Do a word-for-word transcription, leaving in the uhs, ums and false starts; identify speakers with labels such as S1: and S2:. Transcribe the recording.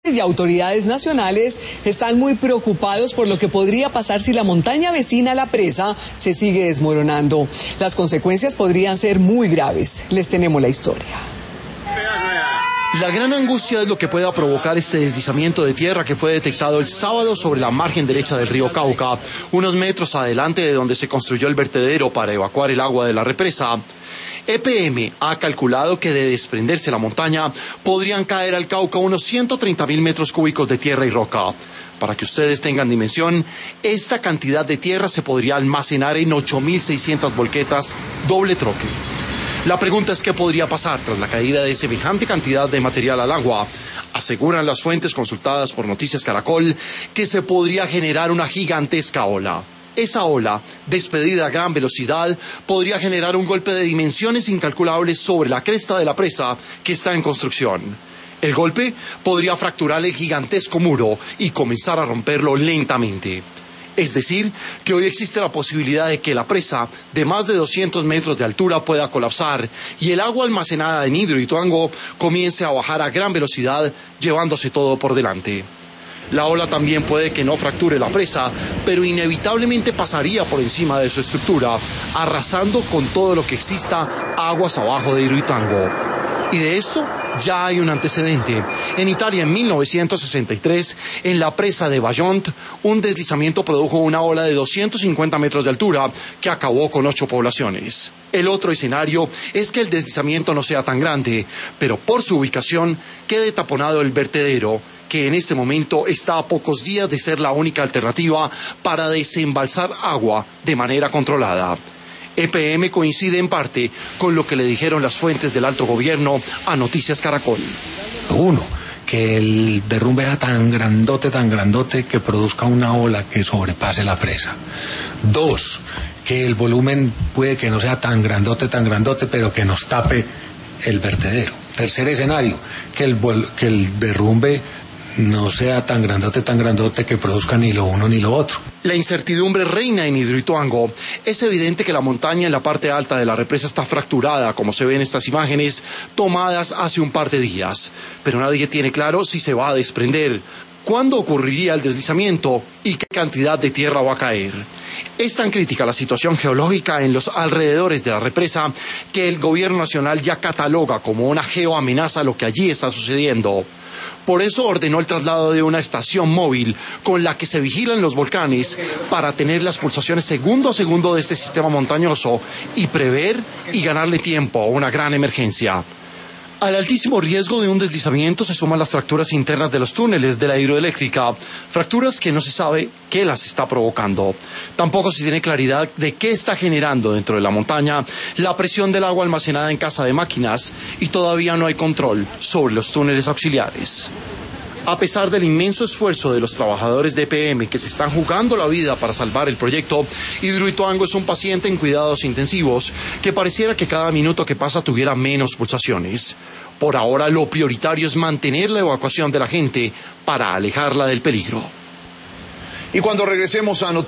S1: Y autoridades nacionales están muy preocupados por lo que podría pasar si la montaña vecina a la presa se sigue desmoronando. Las consecuencias podrían ser muy graves. Les tenemos la historia.
S2: La gran angustia es lo que pueda provocar este deslizamiento de tierra que fue detectado el sábado sobre la margen derecha del río Cauca, unos metros adelante de donde se construyó el vertedero para evacuar el agua de la represa. E P M ha calculado que de desprenderse la montaña podrían caer al Cauca unos ciento treinta mil metros cúbicos de tierra y roca. Para que ustedes tengan dimensión, esta cantidad de tierra se podría almacenar en ocho mil seiscientas volquetas doble troque. La pregunta es qué podría pasar tras la caída de semejante cantidad de material al agua. Aseguran las fuentes consultadas por Noticias Caracol que se podría generar una gigantesca ola. Esa ola, despedida a gran velocidad, podría generar un golpe de dimensiones incalculables sobre la cresta de la presa que está en construcción. El golpe podría fracturar el gigantesco muro y comenzar a romperlo lentamente. Es decir, que hoy existe la posibilidad de que la presa de más de doscientos metros de altura pueda colapsar y el agua almacenada en Hidroituango comience a bajar a gran velocidad, llevándose todo por delante. La ola también puede que no fracture la presa, pero inevitablemente pasaría por encima de su estructura, arrasando con todo lo que exista aguas abajo de Hidroituango. Y de esto ya hay un antecedente. En Italia, en mil novecientos sesenta y tres, en la presa de Vajont, un deslizamiento produjo una ola de doscientos cincuenta metros de altura que acabó con ocho poblaciones. El otro escenario es que el deslizamiento no sea tan grande, pero por su ubicación quede taponado el vertedero, que en este momento está a pocos días de ser la única alternativa para desembalsar agua de manera controlada. E P M coincide en parte con lo que le dijeron las fuentes del alto gobierno a Noticias Caracol.
S3: Uno, que el derrumbe sea tan grandote, tan grandote que produzca una ola que sobrepase la presa. Dos, que el volumen puede que no sea tan grandote, tan grandote, pero que nos tape el vertedero. Tercer escenario, que el, que el derrumbe no sea tan grandote, tan grandote que produzca ni lo uno ni lo otro.
S2: La incertidumbre reina en Hidroituango. Es evidente que la montaña en la parte alta de la represa está fracturada, como se ve en estas imágenes tomadas hace un par de días. Pero nadie tiene claro si se va a desprender, cuándo ocurriría el deslizamiento y qué cantidad de tierra va a caer. Es tan crítica la situación geológica en los alrededores de la represa que el gobierno nacional ya cataloga como una geoamenaza lo que allí está sucediendo. Por eso ordenó el traslado de una estación móvil con la que se vigilan los volcanes para tener las pulsaciones segundo a segundo de este sistema montañoso y prever y ganarle tiempo a una gran emergencia. Al altísimo riesgo de un deslizamiento se suman las fracturas internas de los túneles de la hidroeléctrica, fracturas que no se sabe qué las está provocando. Tampoco se tiene claridad de qué está generando dentro de la montaña la presión del agua almacenada en casa de máquinas y todavía no hay control sobre los túneles auxiliares. A pesar del inmenso esfuerzo de los trabajadores de E P M que se están jugando la vida para salvar el proyecto, Hidroituango es un paciente en cuidados intensivos que pareciera que cada minuto que pasa tuviera menos pulsaciones. Por ahora lo prioritario es mantener la evacuación de la gente para alejarla del peligro.
S4: Y cuando regresemos a Noticias